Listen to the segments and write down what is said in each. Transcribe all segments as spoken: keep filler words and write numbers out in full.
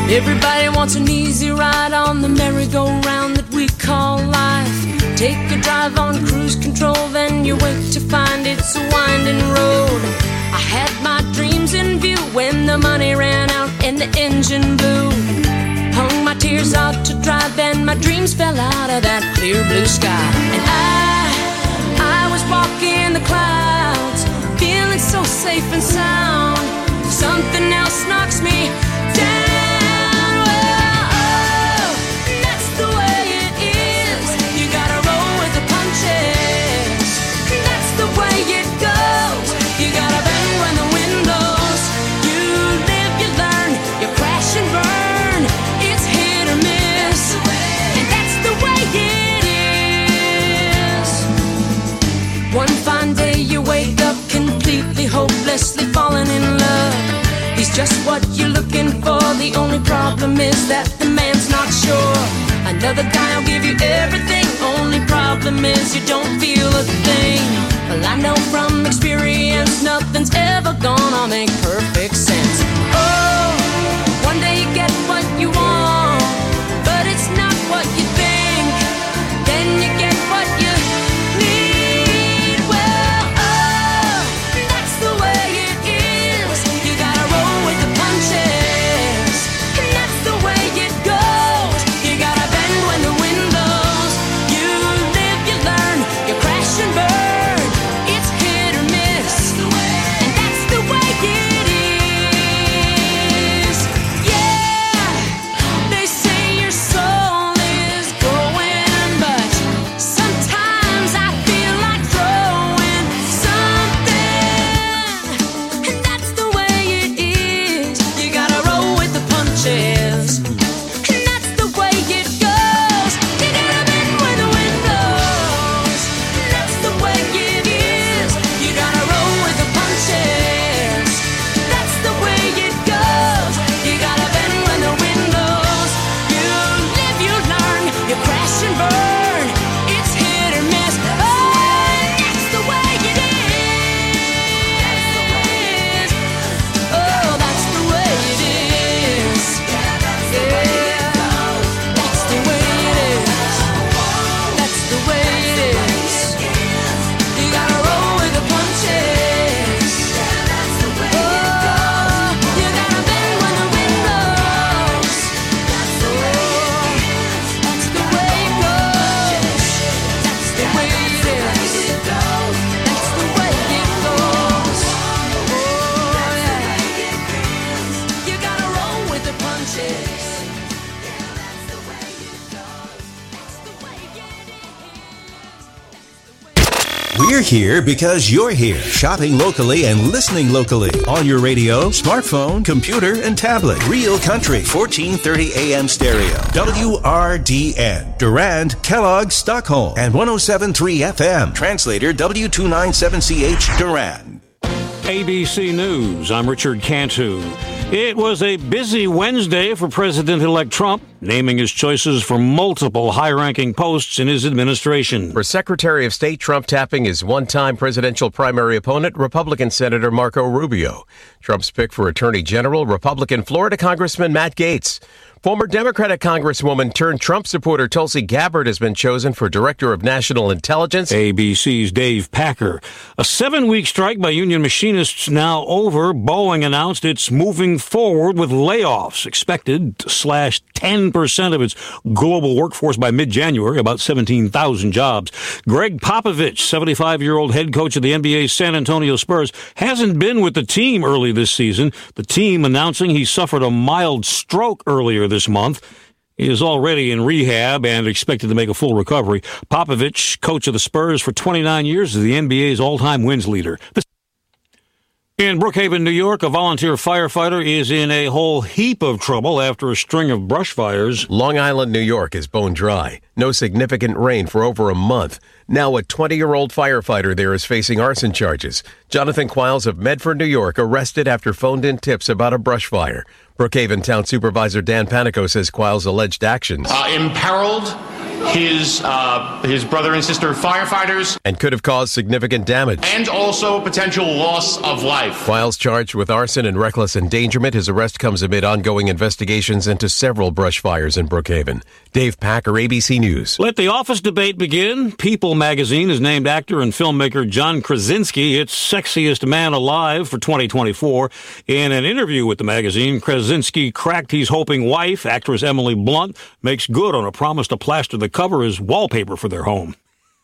Everybody wants an easy ride on the merry-go-round that we call life. Take a drive on cruise control, then you wait to find it's a winding road. I had my dreams in view when the money ran out and the engine blew. Hung my tears out to dry, then my dreams fell out of that clear blue sky. And I, I was walking the clouds, feeling so safe and sound. Something else knocks me down. Hopelessly falling in love. He's just what you're looking for. The only problem is that the man's not sure. Another guy will give you everything. Only problem is you don't feel a thing. Well, I know from experience nothing's ever gonna make perfect sense. Oh, one day you get what you want, but it's not what you think. Then you get what you need. Well, oh, that's the way it is. You gotta roll with the punches, and that's the way it goes. You gotta bend when the wind blows. You live, you learn, you crash and burn. It's hit or miss, and that's the way it is. Yeah, they say your soul is going, but sometimes I feel like throwing something, and that's the way it is. You gotta roll with the punches, and that's the way it goes. You gotta bend when the wind blows, and that's the way it is. You gotta roll with the punches, that's the way it goes. You gotta bend when the wind blows. You live, you learn, you crash and burn. It's hit or miss. Oh, and that's the way it is. Oh, that's the way it is. Yeah, that's the way it is. That's the way it is. You gotta roll with the punches. Oh, you gotta bend when the wind blows. That's the way it goes. That's the way it is. That's the way it goes. Oh, yeah. You gotta roll with the punches. That's the way it goes. That's the way it is. We're here because you're here, shopping locally and listening locally on your radio, smartphone, computer, and tablet. Real Country, fourteen thirty A M stereo. W R D N, Durand, Kellogg, Stockholm, and one oh seven point three F M. Translator W two ninety-seven C H, Durand. A B C News, I'm Richard Cantu. It was a busy Wednesday for President-elect Trump, naming his choices for multiple high-ranking posts in his administration. For Secretary of State, Trump tapping his one-time presidential primary opponent, Republican Senator Marco Rubio. Trump's pick for Attorney General, Republican Florida Congressman Matt Gaetz. Former Democratic Congresswoman turned Trump supporter Tulsi Gabbard has been chosen for Director of National Intelligence. A B C's Dave Packer. A seven-week strike by union machinists now over. Boeing announced it's moving forward with layoffs, expected to slash ten percent of its global workforce by mid-January, about seventeen thousand jobs. Greg Popovich, seventy-five-year-old head coach of the N B A's San Antonio Spurs, hasn't been with the team early this season. The team announcing he suffered a mild stroke earlier this month. He is already in rehab and expected to make a full recovery. Popovich, coach of the Spurs for twenty-nine years, is the N B A's all-time wins leader. In Brookhaven, New York, a volunteer firefighter is in a whole heap of trouble after a string of brush fires. Long Island, New York is bone dry. No significant rain for over a month. Now a twenty-year-old firefighter there is facing arson charges. Jonathan Quiles of Medford, New York, arrested after phoned-in tips about a brush fire. Brookhaven Town Supervisor Dan Panico says Quiles' alleged actions Uh, imperiled his uh, his brother and sister firefighters. And could have caused significant damage. And also potential loss of life. Whilst charged with arson and reckless endangerment, his arrest comes amid ongoing investigations into several brush fires in Brookhaven. Dave Packer, A B C News. Let the office debate begin. People magazine has named actor and filmmaker John Krasinski its sexiest man alive for twenty twenty-four. In an interview with the magazine, Krasinski cracked he's hoping wife, actress Emily Blunt, makes good on a promise to plaster the cover as wallpaper for their home.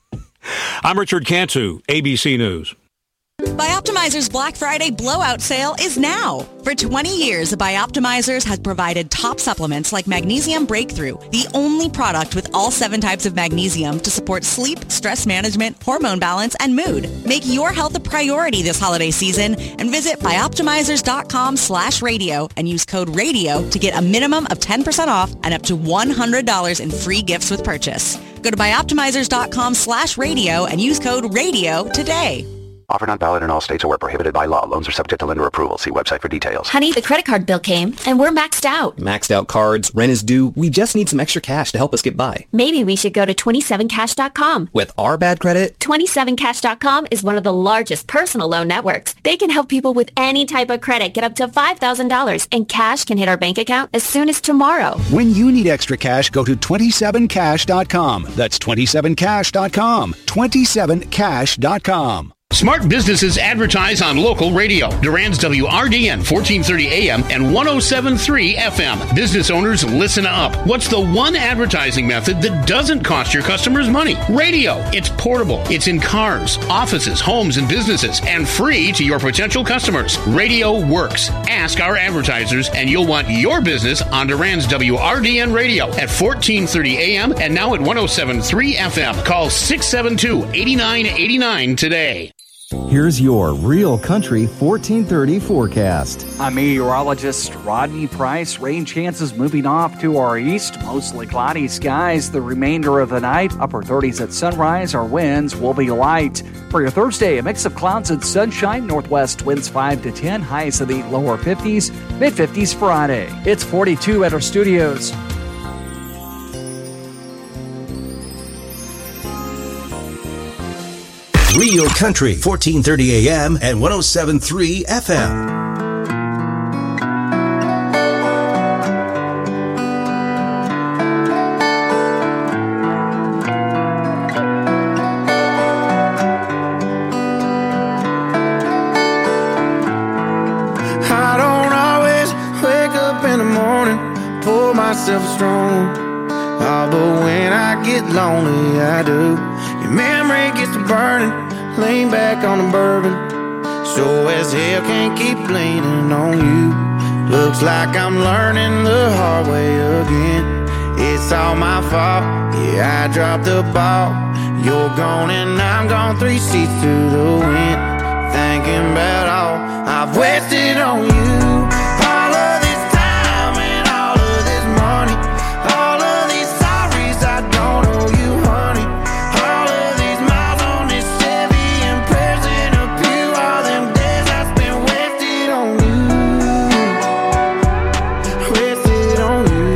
I'm Richard Cantu, A B C News. Bioptimizer's Black Friday blowout sale is now. For twenty years, Bioptimizers has provided top supplements like Magnesium Breakthrough, the only product with all seven types of magnesium to support sleep, stress management, hormone balance, and mood. Make your health a priority this holiday season and visit bioptimizers.com slash radio and use code radio to get a minimum of ten percent off and up to one hundred dollars in free gifts with purchase. Go to bioptimizers.com slash radio and use code radio today. Offer not valid in all states or where prohibited by law. Loans are subject to lender approval. See website for details. Honey, the credit card bill came, and we're maxed out. Maxed out cards, rent is due. We just need some extra cash to help us get by. Maybe we should go to twenty-seven cash dot com. With our bad credit? twenty-seven cash dot com is one of the largest personal loan networks. They can help people with any type of credit get up to five thousand dollars, and cash can hit our bank account as soon as tomorrow. When you need extra cash, go to twenty-seven cash dot com. That's twenty-seven cash dot com. twenty-seven cash dot com. Smart businesses advertise on local radio. Durand's W R D N fourteen thirty A M and one oh seven point three F M. Business owners, listen up. What's the one advertising method that doesn't cost your customers money? Radio. It's portable. It's in cars, offices, homes, and businesses, and free to your potential customers. Radio works. Ask our advertisers, and you'll want your business on Durand's W R D N radio at fourteen thirty A M and now at one oh seven point three F M. Call six seven two, eight nine eight nine today. Here's your Real Country fourteen thirty forecast. I'm meteorologist Rodney Price. Rain chances moving off to our east. Mostly cloudy skies the remainder of the night. Upper thirties at sunrise. Our winds will be light. For your Thursday, a mix of clouds and sunshine. Northwest winds five to ten. Highs in the lower fifties. Mid-fifties Friday. It's forty-two at our studios. Real Country, fourteen thirty A M and one oh seven point three F M. I don't always wake up in the morning, pour myself strong. Oh, but when I get lonely, I do. Your memory gets to burning, lean back on the bourbon. Sure as hell can't keep leaning on you. Looks like I'm learning the hard way again. It's all my fault, yeah, I dropped the ball. You're gone and I'm gone, three seats to the wind. Thinking about all I've wasted on you. All of this time and all of this money. All of these sorries I don't owe you, honey. All of these miles on this Chevy and prayers in a pew. All them days I spent wasted on you. Wasted on you.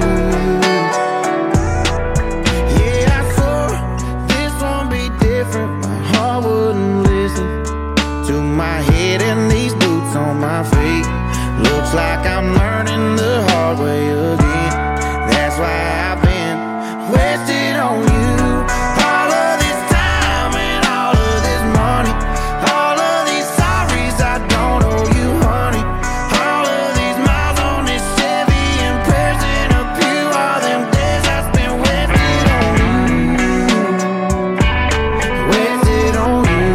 Yeah, I swore this won't be different. My heart wouldn't listen to my head and these boots on my feet. Looks like I'm learning the hard way again. That's why I've been wasted on you. All of this time and all of this money. All of these sorries I don't owe you, honey. All of these miles on this Chevy and prayers in a pew. All them days I spent wasted on you. Wasted on you.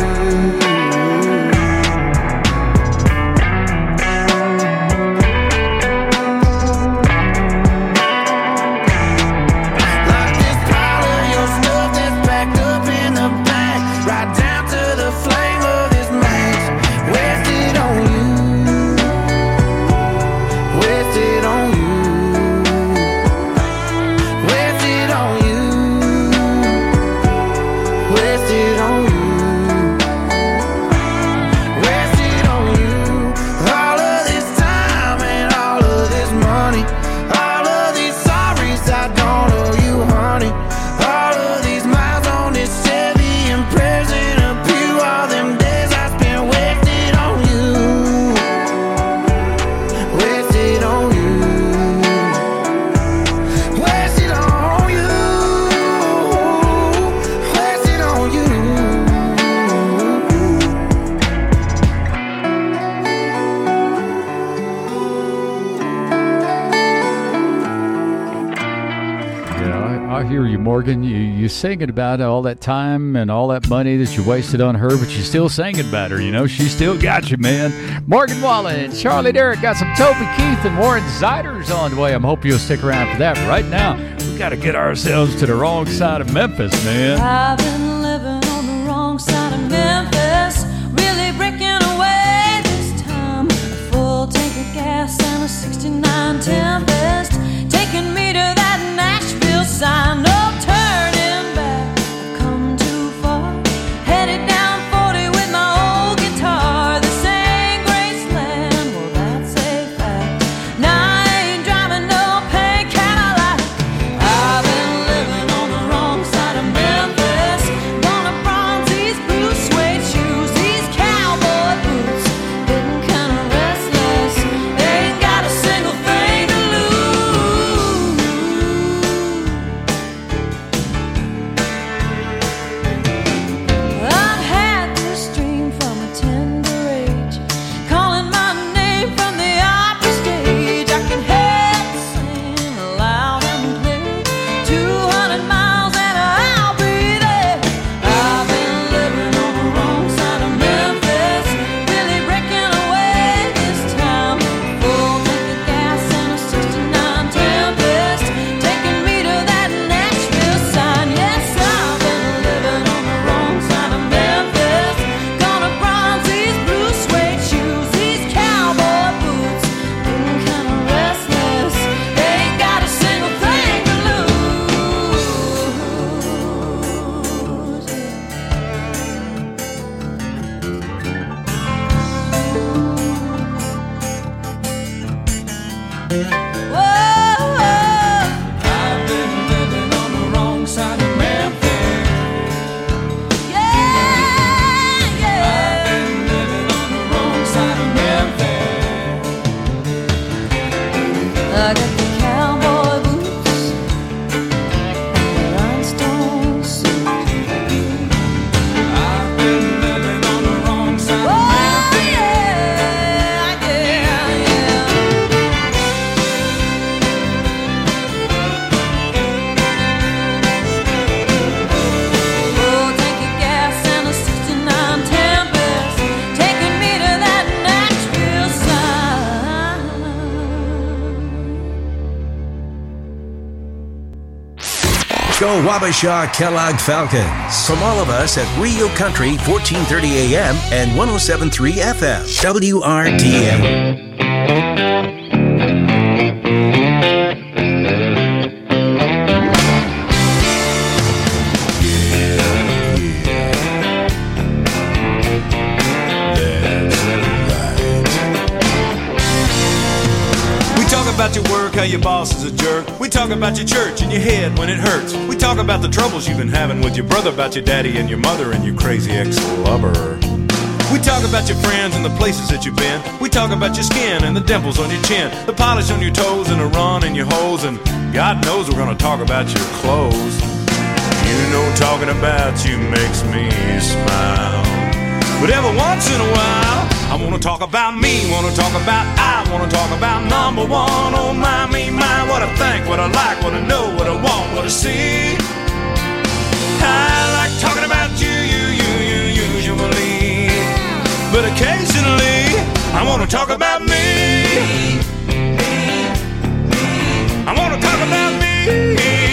Like this I hear you, Morgan. You you singing about all that time and all that money that you wasted on her, but you still singing about her. You know, she still got you, man. Morgan Wallen, Charlie Derrick got some Toby Keith and Warren Ziders on the way. I hope you'll stick around for that. But right now, we got to get ourselves to the wrong side of Memphis, man. I've been living on the wrong side of Memphis, really breaking away this time. A full tank of gas and a sixty-nine Tempest, taking me to that Nashville sign. No turning back, I've come too far, headed down forty with my old guitar. This ain't Graceland, well that's a fact. Now I ain't driving no pink Cadillac. I've been living on the wrong side of Memphis, gonna bronze these blue suede shoes, these cowboy boots, getting kinda restless, ain't got a single thing to lose. I've had this dream from a tender age, calling my name from the opera stage. I can hear it sing loud and clear, two hundred miles and I'll be there. I've been living on the wrong side of Memphis, really breaking away this time. Full tank of gas and a sixty-nine Tempest, taking me to that Nashville sign. Yes, I've been living on the wrong side of Memphis, gonna bronze these blue suede shoes, these cowboy boots, getting kinda restless, ain't got a single thing to lose. Whoa, I've been living on the wrong side of Memphis. Yeah, yeah. I've been living on the wrong side of Memphis. I got the cowboy boots and the rhinestone suit. I've been living on the wrong side of Memphis. Yeah, yeah, yeah. Full tank of gas and a sixty-nine Tempest, taking me to that Nashville sign. Go Wabasha Kellogg Falcons. From all of us at Rio Country, fourteen thirty A M and one oh seven point three F M. W R D M. We talk about your work, how your boss is a jerk. We talk about your church and your head when it hurts. We talk about the troubles you've been having with your brother, about your daddy and your mother and your crazy ex-lover. We talk about your friends and the places that you've been. We talk about your skin and the dimples on your chin, the polish on your toes and the run in your hose. And God knows we're gonna talk about your clothes. You know talking about you makes me smile. But every once in a while, I wanna talk about me, wanna talk about I, wanna talk about number one. Oh my, me, my, what I think, what I like, what I know, what I want, what I see. I like talking about you, you, you, you, usually. But occasionally, I wanna talk about me. I wanna talk about me.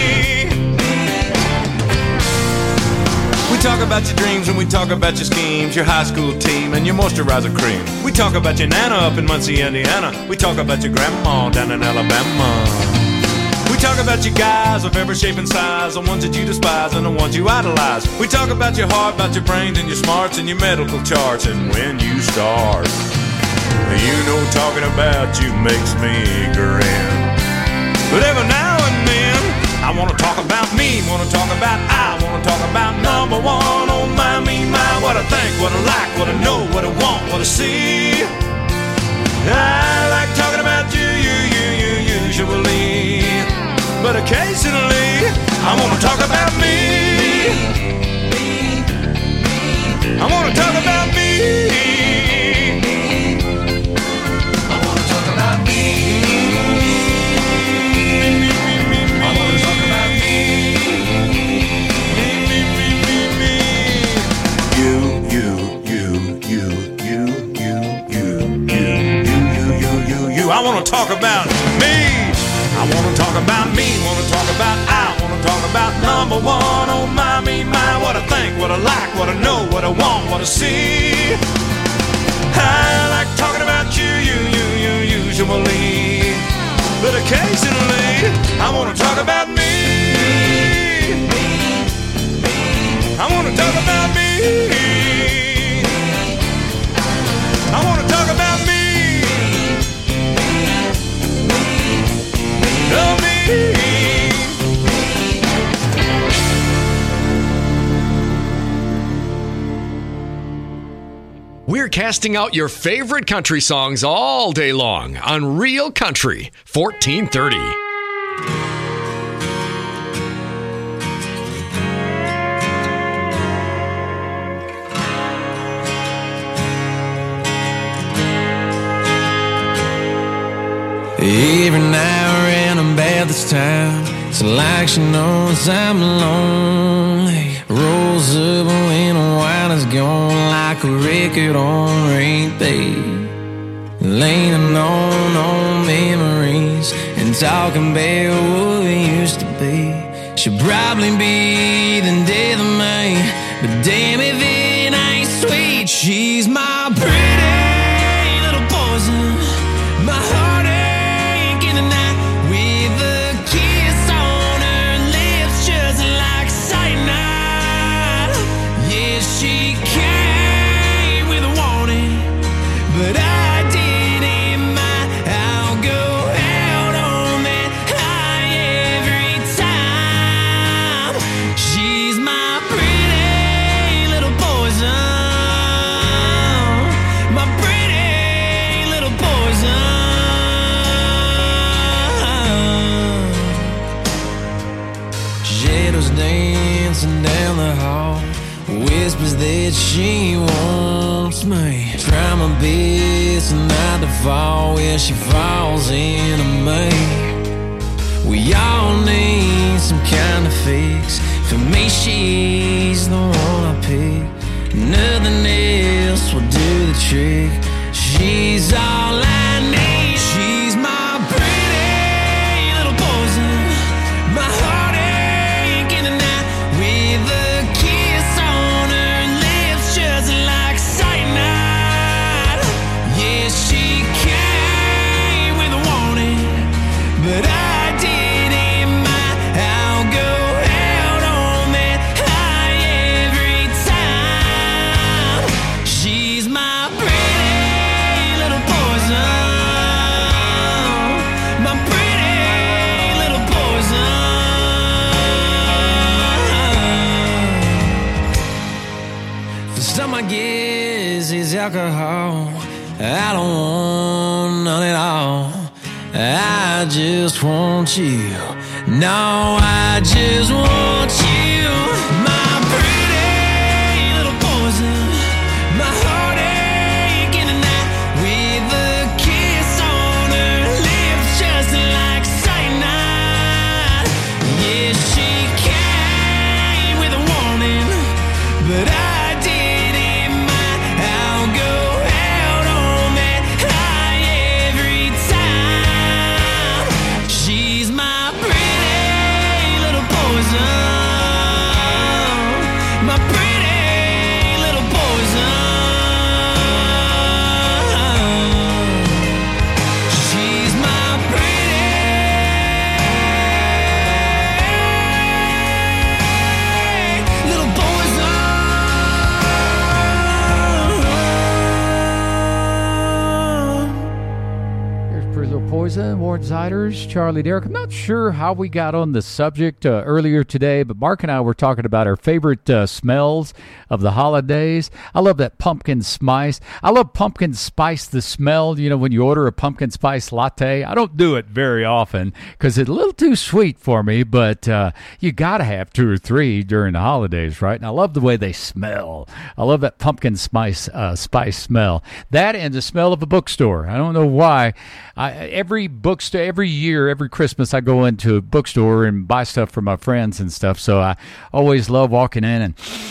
We talk about your dreams and we talk about your schemes, your high school team and your moisturizer cream. We talk about your nana up in Muncie, Indiana. We talk about your grandma down in Alabama. We talk about your guys of every shape and size, the ones that you despise and the ones you idolize. We talk about your heart, about your brains and your smarts and your medical charts and when you start. You know talking about you makes me grin. But every now and then, I wanna talk about me, wanna talk about I, wanna talk about number one. Oh my, me, my, what I think, what I like, what I know, what I want, what I see. I like talking about you, you, you, you, usually. But occasionally, I wanna talk about me. I wanna talk about me. I wanna talk about me. I wanna talk about me. I wanna talk about me. I wanna talk about me, wanna talk about I wanna talk about number one. Oh my, me, my, what I think, what I like, what I know, what I want, what I see. I like talking about you, you, you, you, usually. But occasionally, I wanna talk about me. I wanna talk about me. I wanna talk about me. Oh, me. We're casting out your favorite country songs all day long on Real Country fourteen thirty. Every now and then about this time, it's like she knows I'm lonely. Rolls up when the wine is gone like a record on repeat. Leaning on old memories and talking about what we used to be. She'll probably be the death of me, but damn if it ain't sweet. She's my pretty little poison, my heart. That she wants me. Try my best not to fall where she falls into me. We all need some kind of fix. For me, she's the one I pick. Nothing else will do the trick. She's all I need. She's my pretty little poison, my heartache in the night with a kiss on her. Just like cyanide. Yeah, she came with a warning, but I didn't mind. I'll go out on that high every time. She's my pretty little poison, my pretty little poison. Some I guess is alcohol. I don't want none at all. I just want you. No, I just want you. My pretty little poison, my heartache in the night with a kiss on her lips just like cyanide. Yeah, she came with a warning, but I Warren Zeiders, Charlie Derrick. I'm not sure how we got on the subject uh, earlier today, but Mark and I were talking about our favorite uh, smells of the holidays. I love that pumpkin spice. I love pumpkin spice, the smell, you know, when you order a pumpkin spice latte. I don't do it very often because it's a little too sweet for me, but uh, you got to have two or three during the holidays, right? And I love the way they smell. I love that pumpkin spice, uh, spice smell. That and the smell of a bookstore. I don't know why. I, every bookstore, every year, every Christmas, I go into a bookstore and buy stuff for my friends and stuff. So I always love walking in and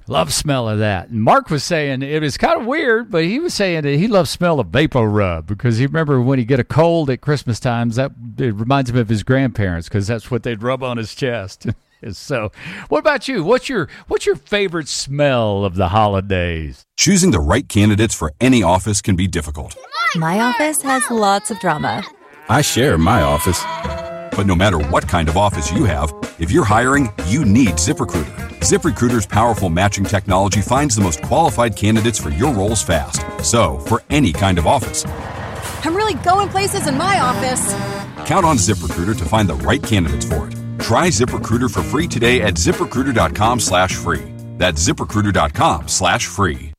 Love smell of that. And Mark was saying it was kind of weird, but he was saying that he loves smell of Vapor Rub because he remember when he get a cold at Christmas times, that it reminds him of his grandparents because that's what they'd rub on his chest. So, what about you? What's your what's your favorite smell of the holidays? Choosing the right candidates for any office can be difficult. My office has lots of drama. I share my office. But no matter what kind of office you have, if you're hiring, you need ZipRecruiter. ZipRecruiter's powerful matching technology finds the most qualified candidates for your roles fast. So, for any kind of office. I'm really going places in my office. Count on ZipRecruiter to find the right candidates for it. Try ZipRecruiter for free today at ZipRecruiter.com slash free. That's ZipRecruiter.com slash free.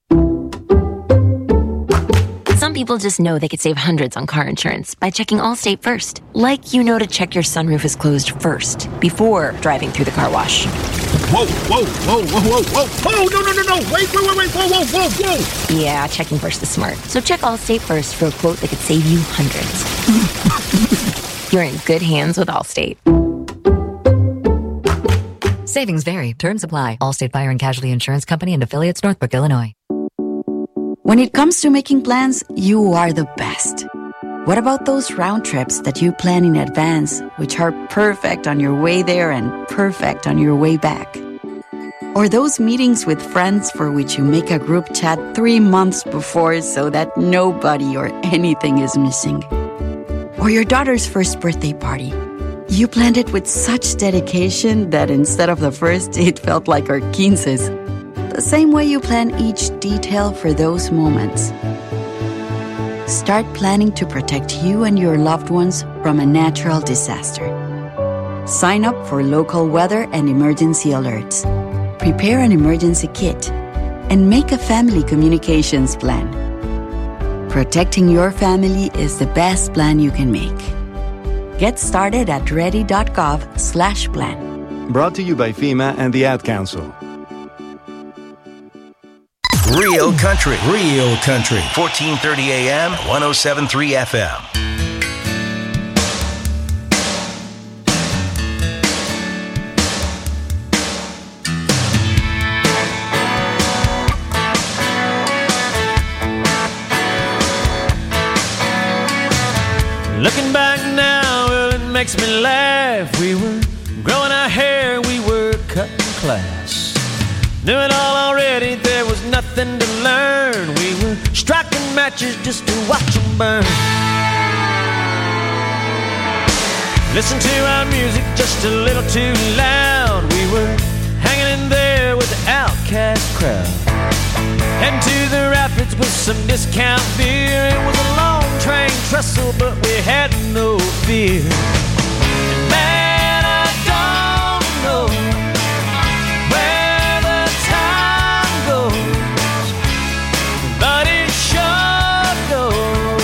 Some people just know they could save hundreds on car insurance by checking Allstate first. Like you know to check your sunroof is closed first, before driving through the car wash. Whoa, whoa, whoa, whoa, whoa, whoa, whoa, no, no, no, no, wait, wait, wait, wait, whoa, whoa, whoa, whoa. Yeah, checking first is smart. So check Allstate first for a quote that could save you hundreds. You're in good hands with Allstate. Savings vary. Terms apply. Allstate Fire and Casualty Insurance Company and Affiliates, Northbrook, Illinois. When it comes to making plans, you are the best. What about those round trips that you plan in advance, which are perfect on your way there and perfect on your way back? Or those meetings with friends for which you make a group chat three months before so that nobody or anything is missing? Or your daughter's first birthday party. You planned it with such dedication that instead of the first, it felt like our quinces. The same way you plan each detail for those moments. Start planning to protect you and your loved ones from a natural disaster. Sign up for local weather and emergency alerts. Prepare an emergency kit. And make a family communications plan. Protecting your family is the best plan you can make. Get started at ready.gov slash plan. Brought to you by FEMA and the Ad Council. Real country, real country. fourteen thirty A M, one oh seven point three F M. Looking back now, well, it makes me laugh. We were growing our hair, we were cutting class. Knew it all already, there was nothing to learn. We were striking matches just to watch them burn. Listen to our music just a little too loud. We were hanging in there with the outcast crowd. Heading to the rapids with some discount beer. It was a long train trestle, but we had no fear. And man, I don't know where the time goes, but it sure goes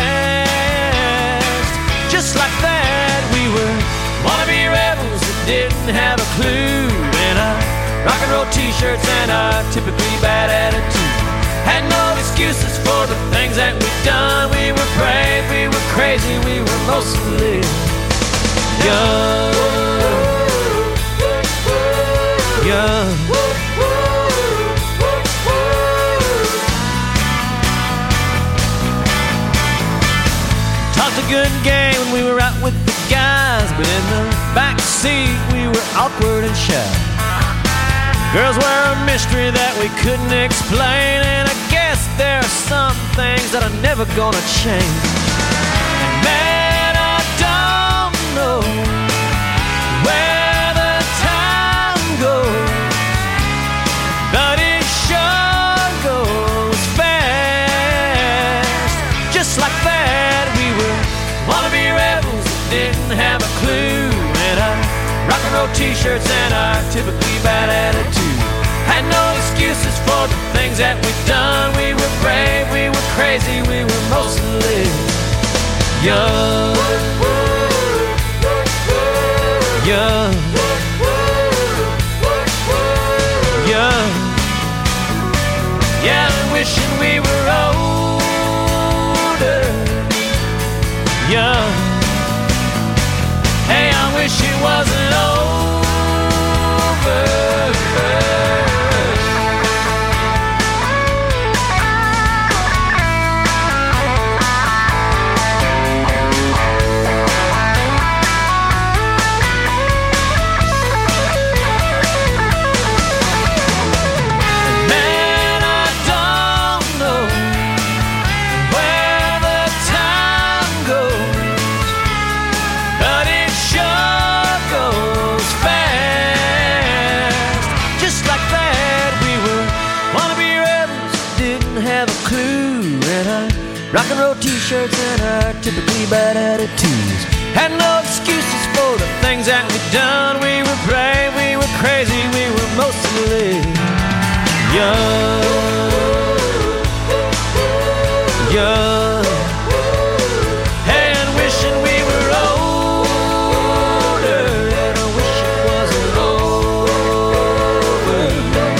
fast. Just like that, we were wannabe rebels that didn't have a clue. In our rock and roll t-shirts and our typically bad attitude. Had no excuses for the things that we've done. We were brave, we were crazy, we were mostly young. Young. Talked a good game when we were out with the guys, but in the back seat we were awkward and shy. Girls were a mystery that we couldn't explain, and I guess there are some things that are never gonna change. And man, I don't know where the time goes, but it sure goes fast. Just like that, we were wannabe rebels that didn't have a clue. And our rock and roll t-shirts and our typically bad attitude. Had no excuses for the things that we've done. We were brave, we were crazy, we were mostly young. Young. Young. Yeah, wishing we were older. Young. Hey, I wish it wasn't over. and roll t-shirts and our typically bad attitudes. Had no excuses for the things that we'd done. We were brave, we were crazy, we were mostly young. Young. And wishing we were older. And I wish it wasn't over.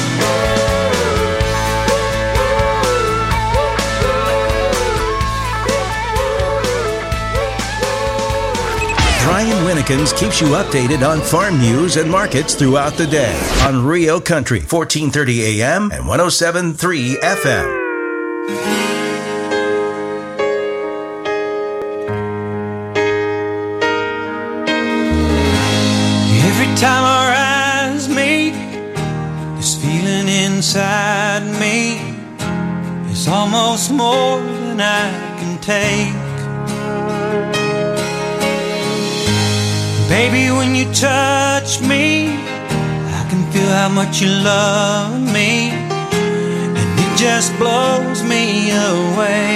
Brian Winnekins keeps you updated on farm news and markets throughout the day on Rio Country, fourteen thirty A M and one oh seven point three F M. Every time our eyes meet, this feeling inside me is almost more than I can take. Baby, when you touch me, I can feel how much you love me, and it just blows me away.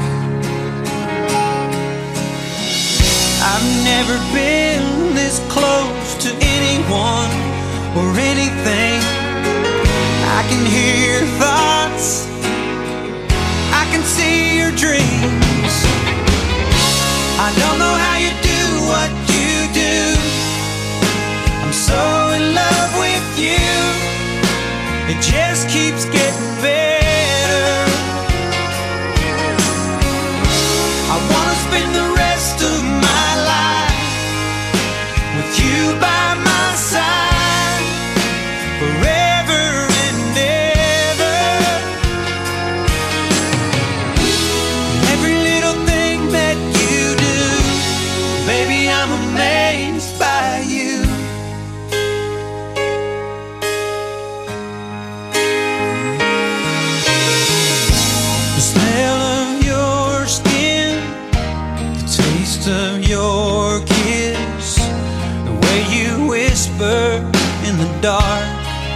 I've never been this close to anyone or anything. I can hear your thoughts, I can see your dreams. I don't know how you do what you do. I'm so in love with you. It just keeps getting better. I wanna spend the rest of my life with you by my side forever and ever. Every little thing that you do, baby, I'm amazed by you. The smell of your skin, the taste of your kiss, the way you whisper in the dark,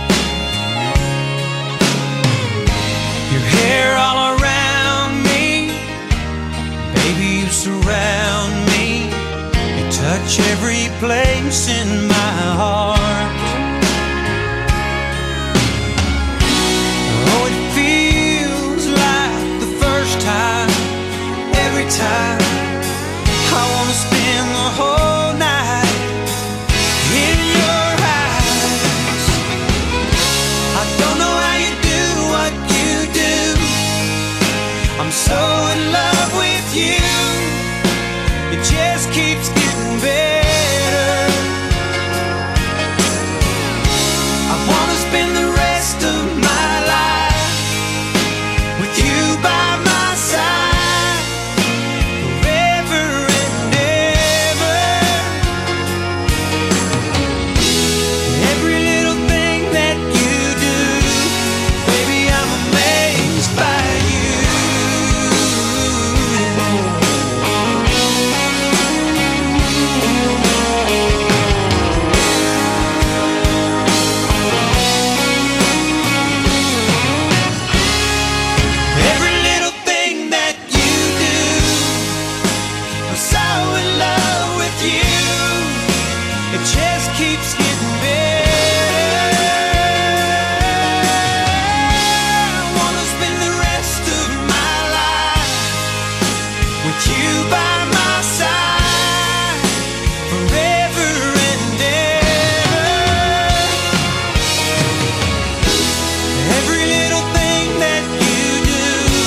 your hair all around me, baby, you surround me, you touch every place in my heart. Oh, it feels like the first time, every time. I wanna spend the whole night in your eyes. I don't know how you do what you do. I'm so in love with you. It just keeps getting better. I wanna spend the rest of my life with you by my side forever and ever. Every little thing that you do, baby, I'm amazed by you. Every little thing that you do, I'm so in love with you. It just keeps getting better. I wanna spend the rest of my life with you by my side forever and ever. Every little thing that you do,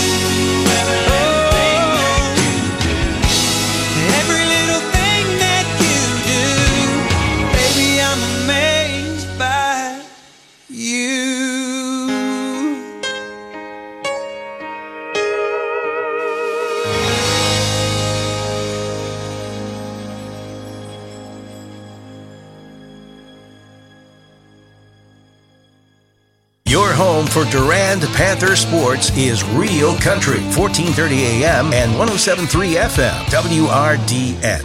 every little thing that you do, baby, I'm amazed by you. Your home for Durand Panther sports is Rio Country, fourteen thirty A M and one oh seven point three F M, W R D N.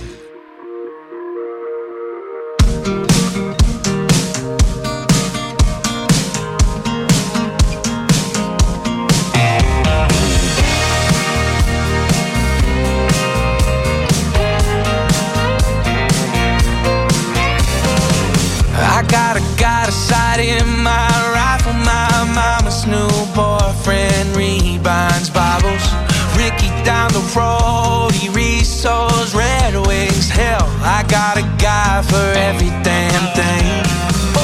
signs, Bibles. Ricky down the road, he resows Red Wings. Hell, I got a guy for every damn thing. Oh,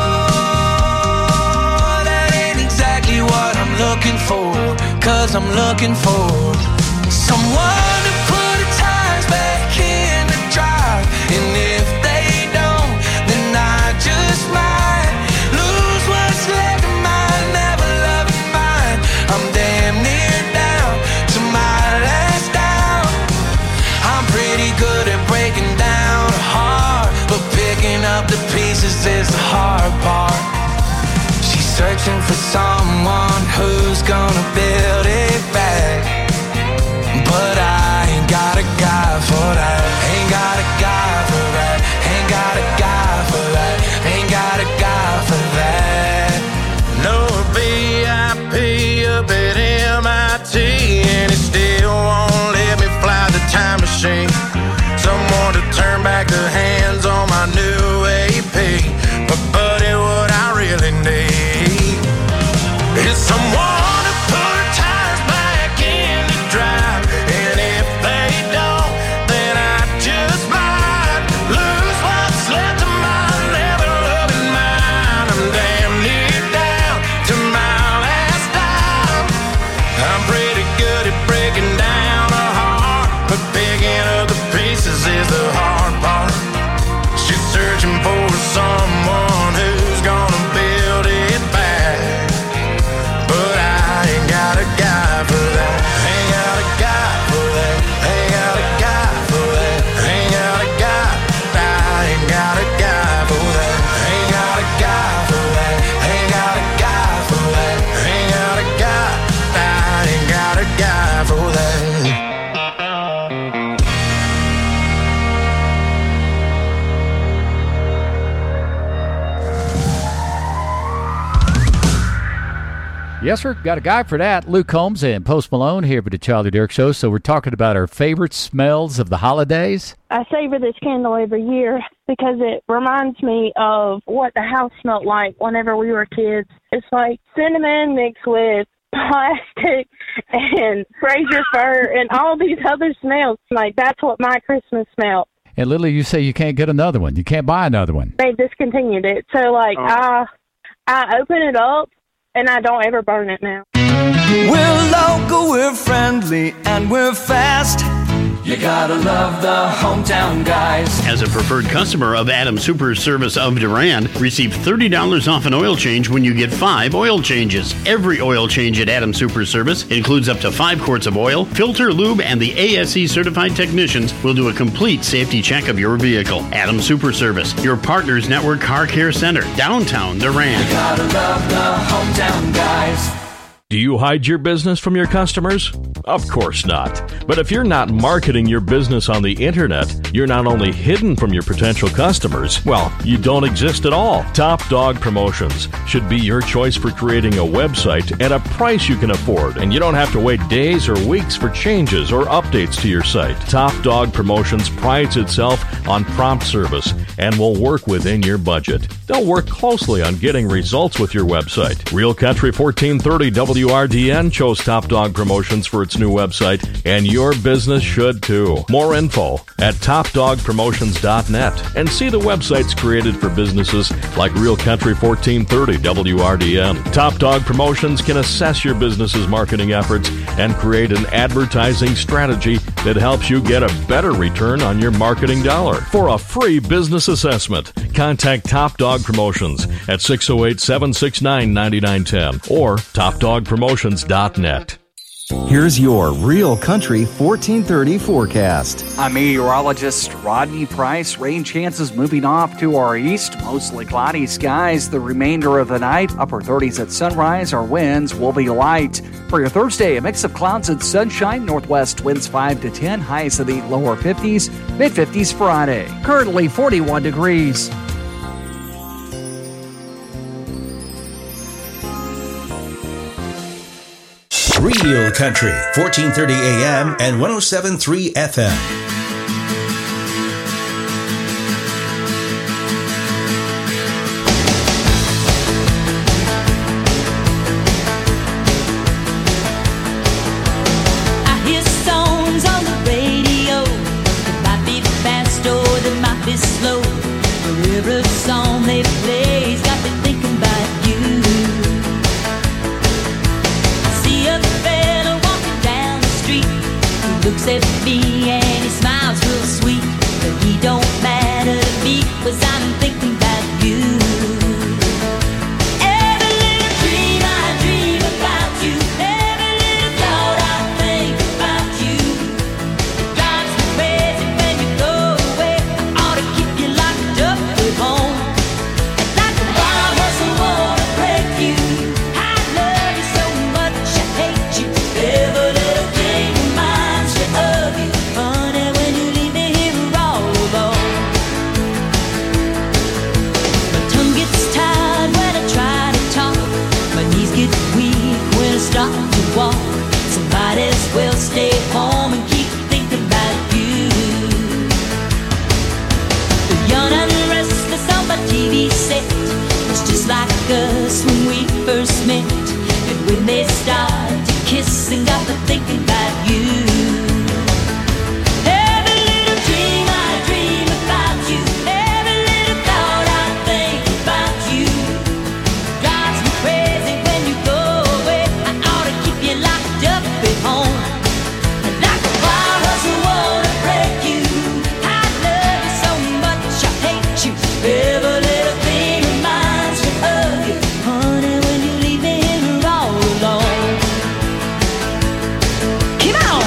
that ain't exactly what I'm looking for, cause I'm looking for someone to put the tires back in the drive. And if they don't, then I just might lose what's left of my never loving mind. I'm damn near down to my last down. I'm pretty good at breaking down a heart, but picking up the pieces is the hard part. She's searching for someone who's gonna build it back, but I ain't got a guy for that. Ain't got a guy for that. Ain't got a guy for that. Ain't got a guy for that. No B I P up at M I T, and it still won't let me fly the time machine. Someone to turn back the hands on my new A P. But buddy, what I really need is someone to put tires back in the drive. And if they don't, then I just might lose what's left of my never loving mind. I'm damn near down to my last dime. I'm pretty good at breaking down a heart, but picking up the pieces is the hard part. She's searching for someone who's gonna build it back, but I ain't got a guy for that. Ain't got a guy for that. Ain't got a guy for that. Ain't got a guy. I ain't got a guy for that. Ain't got a guy for that. Ain't got a guy for that. Ain't got a guy. I ain't got a guy for that. Yes, sir. Got a guy for that. Luke Combs and Post Malone here for the Charlie Dirk Show. So we're talking about our favorite smells of the holidays. I savor this candle every year because it reminds me of what the house smelled like whenever we were kids. It's like cinnamon mixed with plastic and Fraser fir and all these other smells. Like, that's what my Christmas smelled. And Lily, you say you can't get another one. You can't buy another one. They discontinued it. So, like, Oh. I, I open it up and I don't ever burn it now. We're local, we're friendly, and we're fast. You gotta love the hometown guys. As a preferred customer of Adam Super Service of Durand, receive thirty dollars off an oil change when you get five oil changes. Every oil change at Adam Super Service includes up to five quarts of oil, filter, lube, and the A S E certified technicians will do a complete safety check of your vehicle. Adam Super Service, your Partners Network Car Care Center, downtown Durand. You gotta love the hometown guys. Do you hide your business from your customers? Of course not. But if you're not marketing your business on the internet, you're not only hidden from your potential customers, well, you don't exist at all. Top Dog Promotions should be your choice for creating a website at a price you can afford, and you don't have to wait days or weeks for changes or updates to your site. Top Dog Promotions prides itself on prompt service and will work within your budget. They'll work closely on getting results with your website. Real Country fourteen thirty W R D N chose Top Dog Promotions for its new website, and your business should too. More info at top dog promotions dot net, and see the websites created for businesses like Real Country fourteen thirty W R D N. Top Dog Promotions can assess your business's marketing efforts and create an advertising strategy that helps you get a better return on your marketing dollar. For a free business assessment, contact Top Dog Promotions at six oh eight, seven six nine, nine nine one zero or top dog promotions dot net. Here's your Real Country fourteen thirty forecast. I'm meteorologist Rodney Price. Rain chances moving off to our east. Mostly cloudy skies the remainder of the night. Upper thirties at sunrise. Our winds will be light. For your Thursday, a mix of clouds and sunshine. Northwest winds five to ten. Highs in the lower fifties. Mid-fifties Friday. Currently forty-one degrees. Real Country, fourteen thirty A M and one oh seven point three F M. be slow, but every song they play's got me thinking about you. I see a fella walking down the street, he looks at me and he smiles real sweet, but he don't matter to me, 'cause I'm thinking about you. Every little dream I dream about you, every little thought I think about you. It drives me crazy when you go away. I ought to keep you locked up at home. And like a wild horse, I wanna break you. I love you so much, I hate you. Every little thing reminds me of you. Honey, when you leave me here all alone. My tongue gets tired when I try to talk. My knees get weak when I stop to walk. So might as well stay home and keep thinking about you. The young and restless on my T V set, it's just like us when we first met. And when they started to kiss and got to thinking about you. Every little dream I dream about you, every little thought I think about you. Drives me crazy when you go away. I ought to keep you locked up at home. And like a wild horse, I wanna break you. I love you so much, I hate you. Every little thing reminds me of you. Honey, when you leave me here all alone. Come on!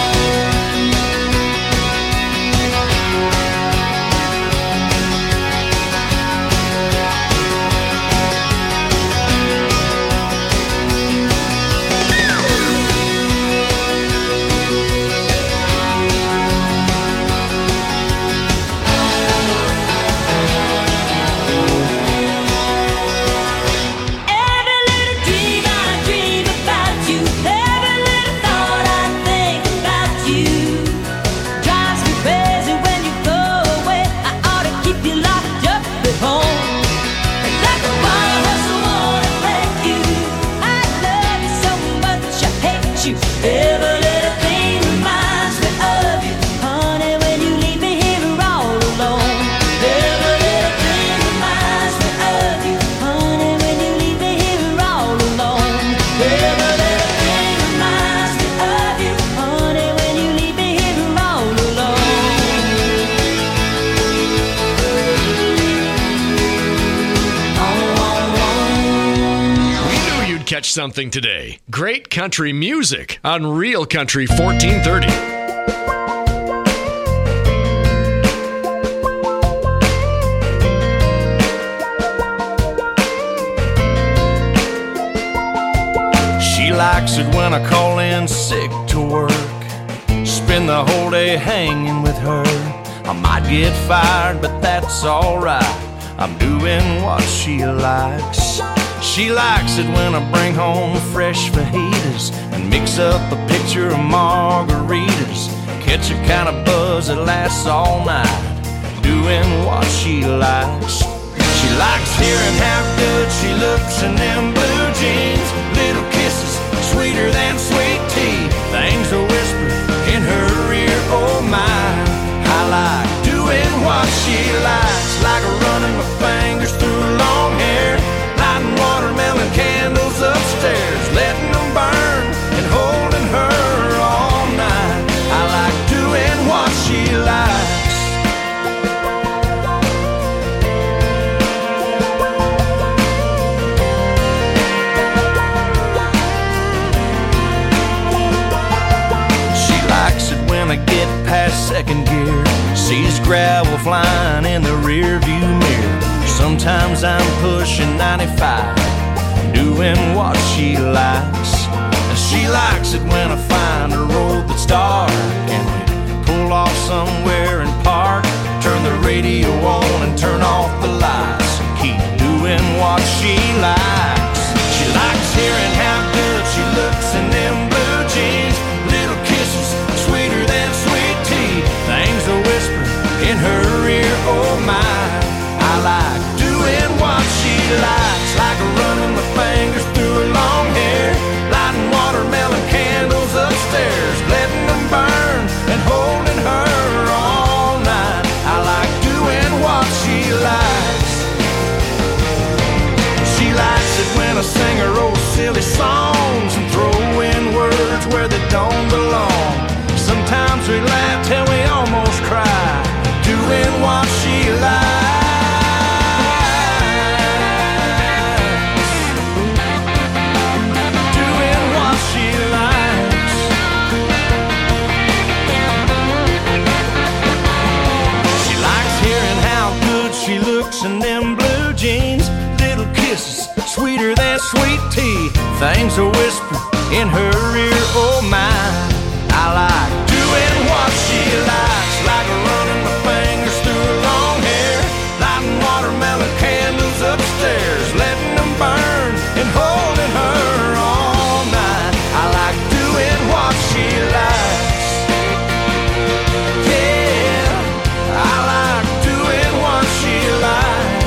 Every little dream I dream about you, every little thought I think about you. Drives me crazy when you go away. I ought to keep you locked up at home. And like a wild horse, I wanna break you. I love you so much, I hate you. Every little thing reminds me of you. Honey, when you leave me here all alone. Every little thing reminds me of you. Honey, when you leave me here all alone. Every little thing reminds me of you. Honey, when you leave me here all alone. We knew you'd catch something today. Great country music on Real Country fourteen thirty. She likes it when I call in sick to work. Spend the whole day hanging with her. I might get fired, but that's alright. I'm doing what she likes. She likes it when I bring home fresh fajitas and mix up a pitcher of margaritas. Catch a kind of buzz that lasts all night. Doing what she likes. She likes hearing how good she looks in them blue jeans. Little kisses, sweeter than sweet tea. Things are whispered in her ear, oh my. I like doing what she likes. Like running my fingers through long hair. Lighting watermelon candles upstairs. Letting them burn and holding her all night. I like doing what she likes. When I get past second gear, sees gravel flying in the rear view mirror. Sometimes I'm pushing ninety-five, doing what she likes. And she likes it when I find a road that's dark and we pull off somewhere and park. Turn the radio on and turn off the lights. Keep doing what she likes. She likes hearing how good she looks in them blue jeans. Little kisses, sweeter than sweet tea. Things are whispered in her ear, oh my. I like doing what she likes. Like running my fingers through her long hair. Lighting watermelon candles upstairs. Letting them burn and holding her all night. I like doing she looks in them blue jeans. Little kisses, sweeter than sweet tea. Things are whispered in her ear, oh my. I like doing what she likes, like running my fingers through her long hair, lighting watermelon candles upstairs, letting them burn and holding her all night. I like doing what she likes. Yeah, I like doing what she likes.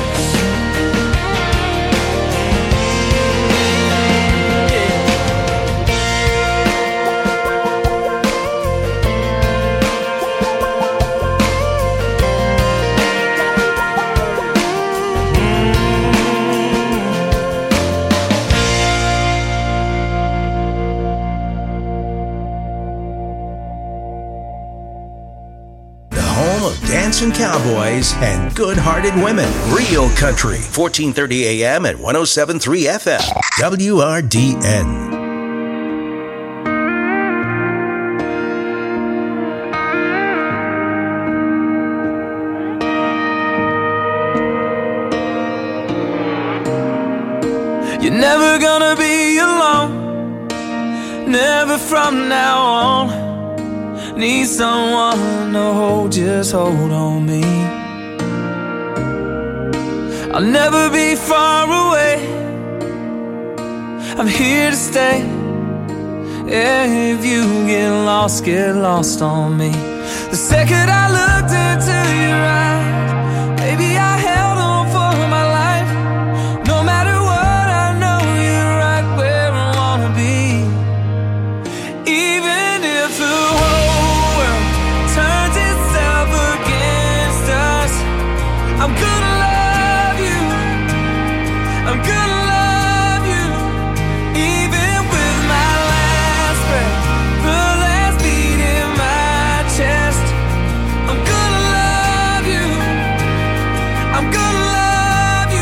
Dancing cowboys and good-hearted women. Real Country, fourteen thirty A M at one oh seven point three F M. W R D N. You're never gonna be alone, never from now on. Need someone to hold, just hold on me. I'll never be far away, I'm here to stay. Yeah, if you get lost, get lost on me. The second I looked into your eyes, baby, I held on for my life. No matter what, I know you're right where I wanna be. Even if the whole world turns itself against us, I'm gonna love you, I'm gonna love you. Even with my last breath, the last beat in my chest, I'm gonna love you, I'm gonna love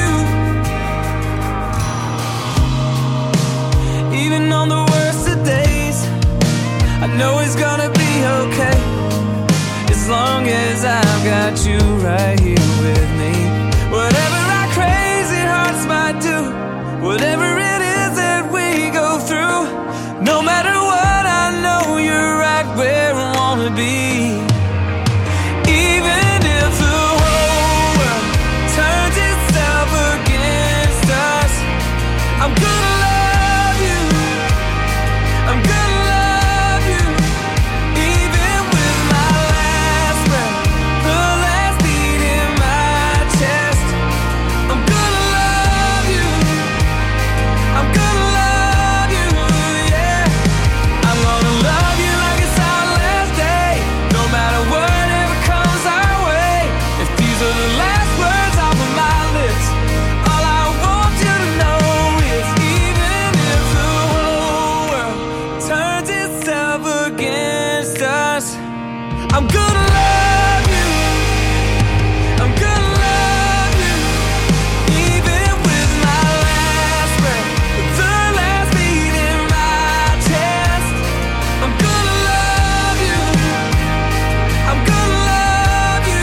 you. Even on the worst of days, I know it's gonna be okay, as long as I've got you right here with me. Whatever our crazy hearts might do, whatever it is that we go through, no matter what, I know you're right where I wanna be. Even if the whole world turns itself against us, I'm gonna love you, I'm gonna love you. Even with my last breath, the last beat in my chest, I'm gonna love you, I'm gonna love you, yeah. I'm gonna love you like it's our last day, no matter whatever comes our way. If these are the last words off of my lips, all I want you to know is even if the whole world turns itself against us, I'm gonna love you, I'm gonna love you. Even with my last breath, the last beat in my chest, I'm gonna love you, I'm gonna love you.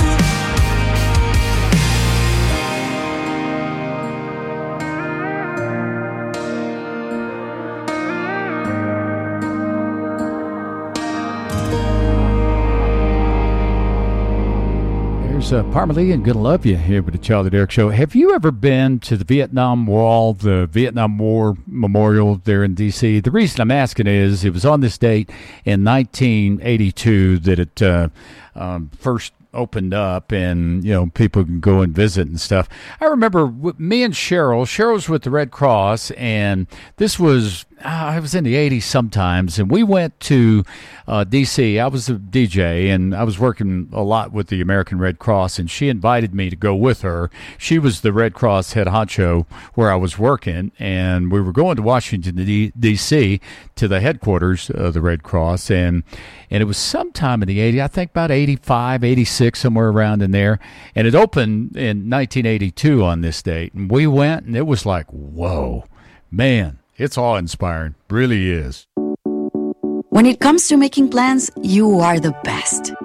There's uh, Parmalee and Gonna Love You here with the Charlie Derrick Show. Have you ever been to the Vietnam Wall, the Vietnam War Memorial there in D C? The reason I'm asking is it was on this date in nineteen eighty-two that it uh, um, first opened up, and you know people can go and visit and stuff. I remember w- me and Cheryl. Cheryl's with the Red Cross, and this was uh, I was in the eighties sometimes, and we went to uh, D C. I was a D J, and I was working a lot with the American Red Cross, and she invited me to go with her. She was the Red Cross head honcho where I was working, and we were going to Washington, D C, to the headquarters of the Red Cross, and and it was sometime in the eighties, I think about eighty-five, eighty-six, somewhere around in there, and it opened in nineteen eighty-two on this date, and we went, and it was like, whoa, man, it's awe-inspiring, really is. When it comes to making plans, you are the best.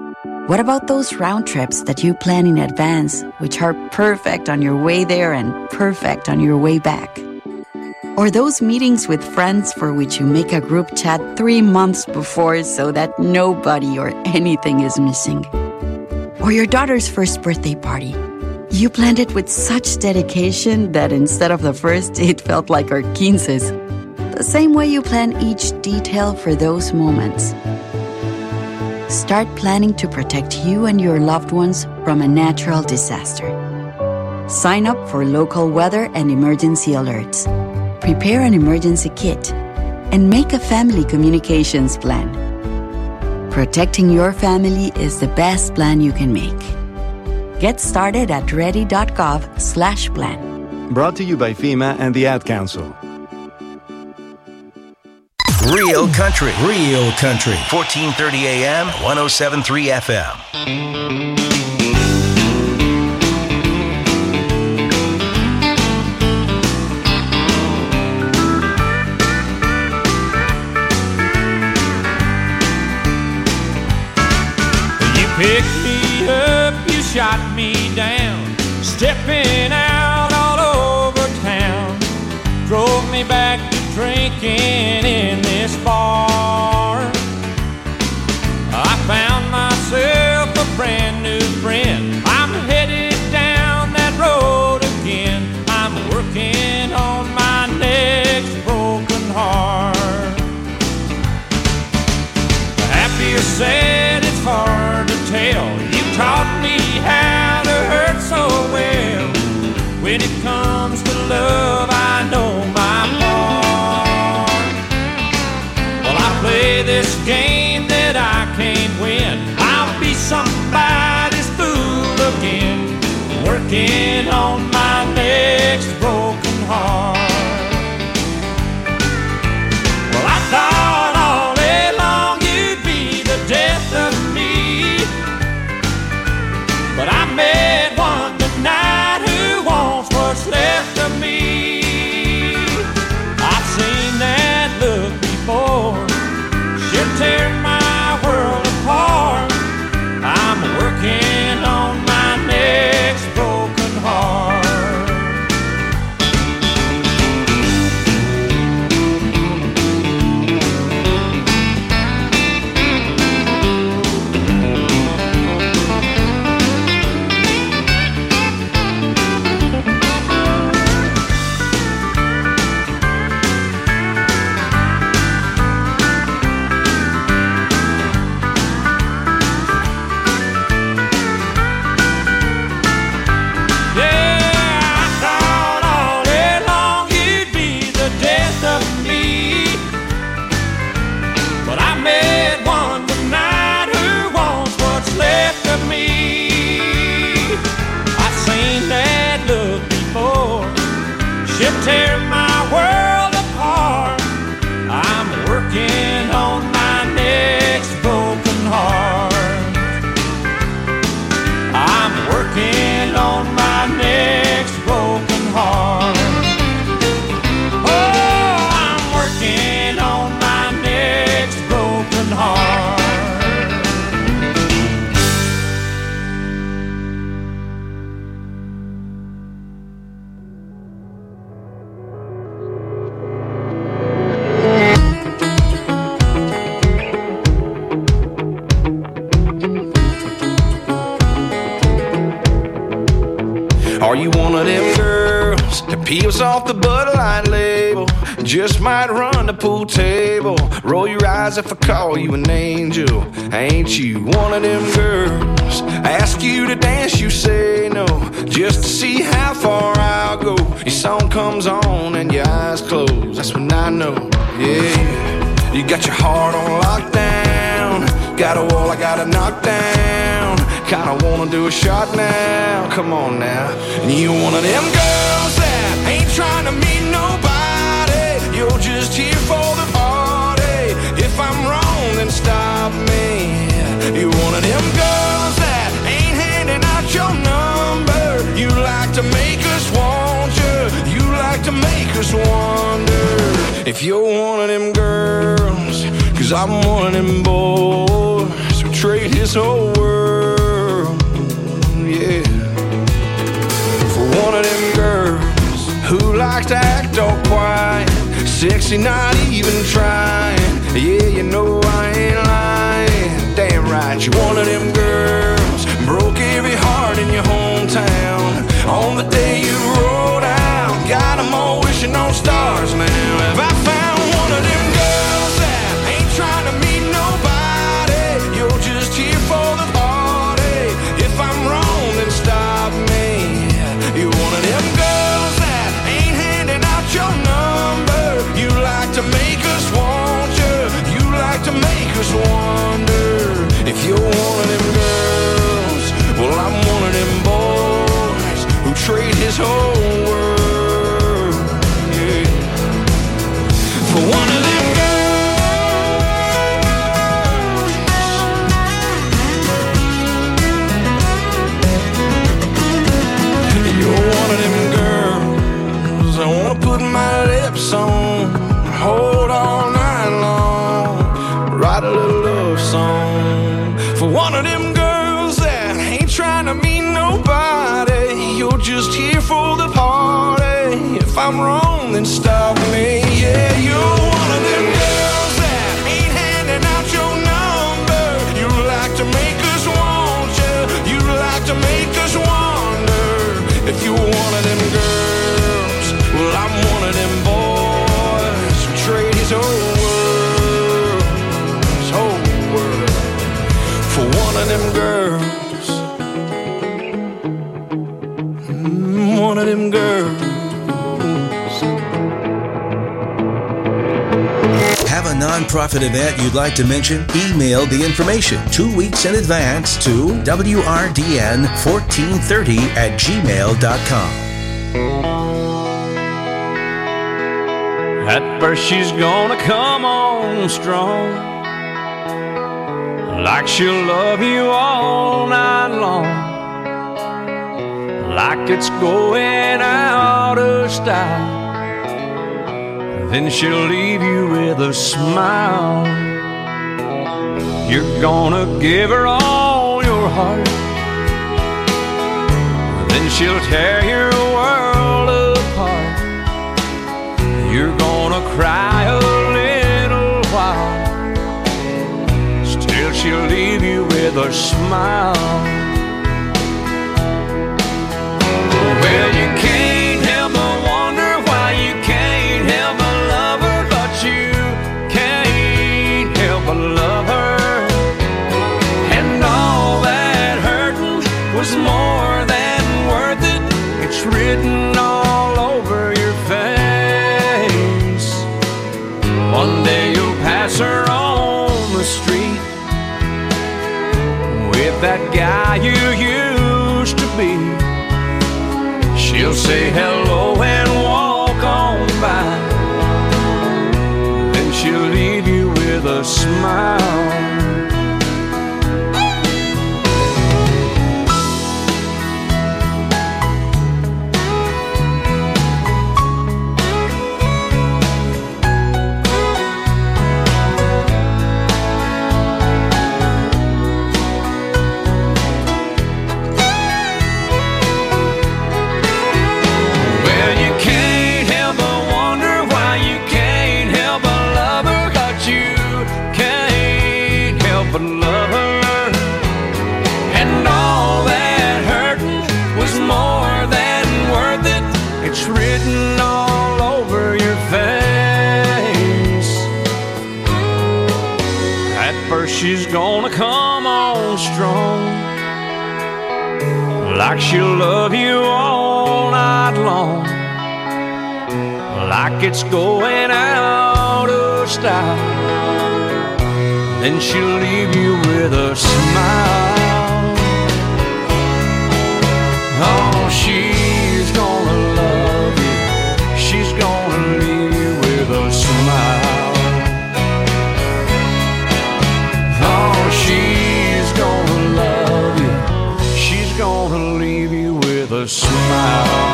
What about those round trips that you plan in advance, which are perfect on your way there and perfect on your way back? Or those meetings with friends for which you make a group chat three months before so that nobody or anything is missing? Or your daughter's first birthday party. You planned it with such dedication that instead of the first, it felt like our quinces. The same way you plan each detail for those moments. Start planning to protect you and your loved ones from a natural disaster. Sign up for local weather and emergency alerts. Prepare an emergency kit. And make a family communications plan. Protecting your family is the best plan you can make. Get started at ready.gov slash plan. Brought to you by FEMA and the Ad Council. Real country, real country. fourteen thirty A M, one oh seven point three F M. You picked me up, you shot me down, stepping out all over town, drove me back to drinking in this bar. I found myself a brand new friend. I'm headed down that road again. I'm working on my next broken heart. Happy or sad, it's hard to tell. You taught me how to hurt so well. When it comes to love, I know my part. Well, I play this game that I can't win. I'll be somebody's fool again, working on my next broken heart. Well, I thought all day long you'd be the death of me, but I met one tonight who wants what's left of me. I've seen that look before. She'll tear my world apart. I'm working on my next broken heart. Tear my world apart. I'm working on my next broken heart. I'm working on my next broken heart. Oh, I'm working on my next broken heart. Are you one of them girls that peels off the Bud Light label? Just might run the pool table. Roll your eyes if I call you an angel. Ain't you one of them girls? I ask you to dance, you say no, just to see how far I'll go. Your song comes on and your eyes close. That's when I know, yeah. You got your heart on lockdown. Got a wall I gotta knock down. Kinda wanna do a shot now. Come on now. And you one of them girls that ain't trying to meet nobody. You're just here for the party. If I'm wrong, then stop me. You're one of them girls that ain't handing out your number. You like to make us want you. You like to make us wonder if you're one of them girls. Cause I'm one of them boys who trade his whole world likes to act all quiet, sexy, not even trying. Yeah, you know I ain't lying. Damn right, you're one of them girls, broke every heart in your hometown. On the day you rolled out, got them all wishing on stars now. Have I found one of them girls that ain't trying to meet nobody? You're just here for the party. If I'm wrong, then stop me. You're one of them girls that ain't handing out your number. You like to make us want you. You like to make us wonder. If you're one of them girls, well, I'm one of them boys who trade his whole world, yeah, for one of them girls. You're one of them girls I wanna put my lips on, hold all night long, write a little love song. For one of them girls that ain't trying to meet nobody, you're just here for the party. If I'm wrong, then stop me. Yeah, you're one of them girls that ain't handing out your number. You like to make us want you. You like to make us wonder. If you're one of them girls, well, I'm one of them boys who trade his whole world, his whole world, for one of them girls. Mm, one of them girls. Have a nonprofit event you'd like to mention? Email the information two weeks in advance to W R D N fourteen thirty at gmail dot com. At first she's gonna come on strong, like she'll love you all night long, like it's going out of style. Then she'll leave you with a smile. You're gonna give her all your heart, then she'll tear your world apart. You're gonna cry a little while, still she'll leave you with a smile. Well, you can't help but wonder why you can't help but love her, but you can't help but love her. And all that hurting was more than worth it. It's written all over your face. One day you'll pass her on the street with that guy you used to be. She'll say hello and walk on by, then she'll leave you with a smile. But love her, and all that hurting was more than worth it. It's written all over your face. At first she's gonna come on strong, like she'll love you all night long, like it's going out of style. Then she'll leave you with a smile. Oh, she's gonna love you. She's gonna leave you with a smile. Oh, she's gonna love you. She's gonna leave you with a smile.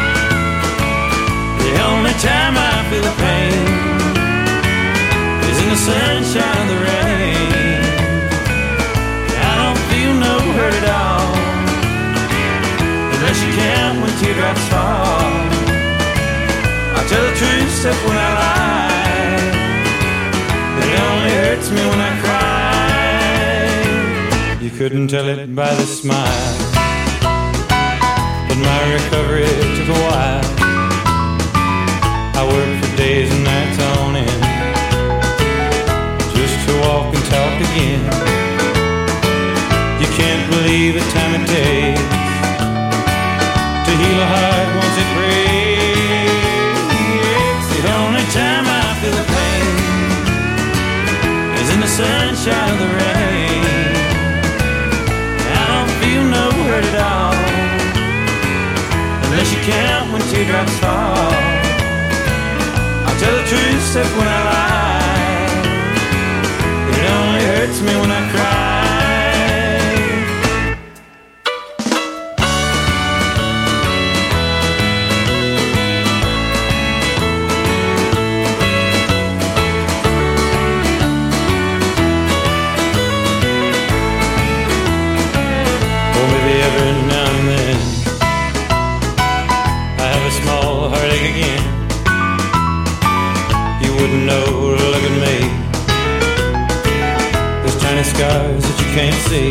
Time I feel the pain is in the except when I lie. It only hurts me when I cry. You couldn't tell it by the smile, but my recovery took a while. I worked for days and nights on end, just to walk and talk again. You can't believe the time it takes to heal a heart once it breaks. The only time I feel the pain is in the sunshine of the rain. I don't feel no hurt at all, unless you count when teardrops fall. I'll tell the truth except when I lie. It only hurts me when I cry. Every now and then I have a small heartache again. You wouldn't know to look at me. There's tiny scars that you can't see.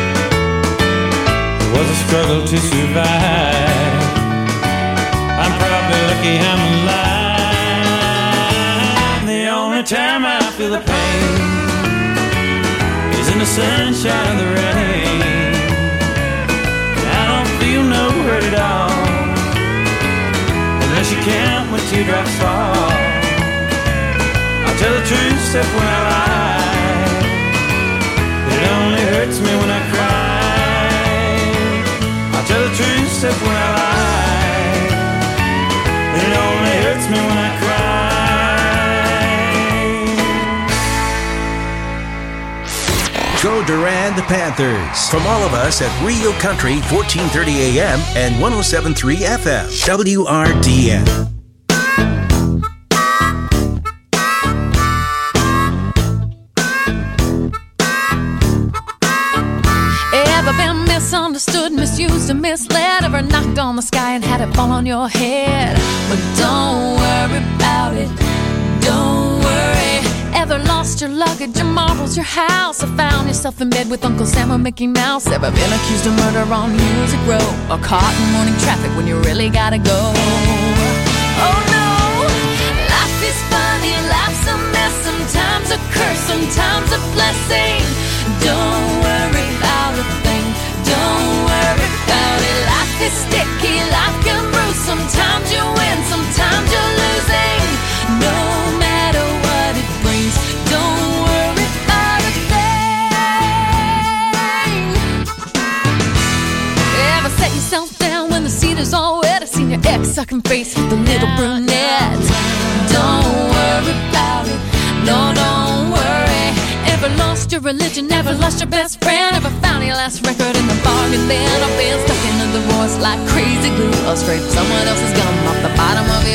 It was a struggle to survive. I'm probably lucky I'm alive. The only time I feel the pain is in the sunshine of the rain. No hurt at all, unless you count when teardrops fall. I'll tell the truth except when I lie. It only hurts me when I cry. I'll tell the truth except when I lie. It only hurts me when I cry. Go Duran the Panthers. From all of us at Real Country, fourteen thirty A M and one oh seven point three F M, W R D N. Ever been misunderstood, misused, and misled? Ever knocked on the sky and had it fall on your head? But don't worry about it. Don't worry. Ever lost your luggage, your marbles, your house? Or found yourself in bed with Uncle Sam or Mickey Mouse? Ever been accused of murder on Music Row? Or caught in morning traffic when you really gotta go? Oh no! Life is funny, life's a mess. Sometimes a curse, sometimes a blessing. Don't worry about a thing. Don't worry about it. Life is sticky, life can bruise. Sometimes you win, sometimes you're losing. No matter what it brings, don't worry about a thing. Ever set yourself down when the seat is all wet? I've seen your ex sucking face with the little brunette. Don't worry about it. No, don't worry. Ever lost your religion? Ever lost your best friend? Ever found your last record in the bargain bin? Or been stuck in a divorce like crazy glue? Or scraped someone else's gum off the bottom of your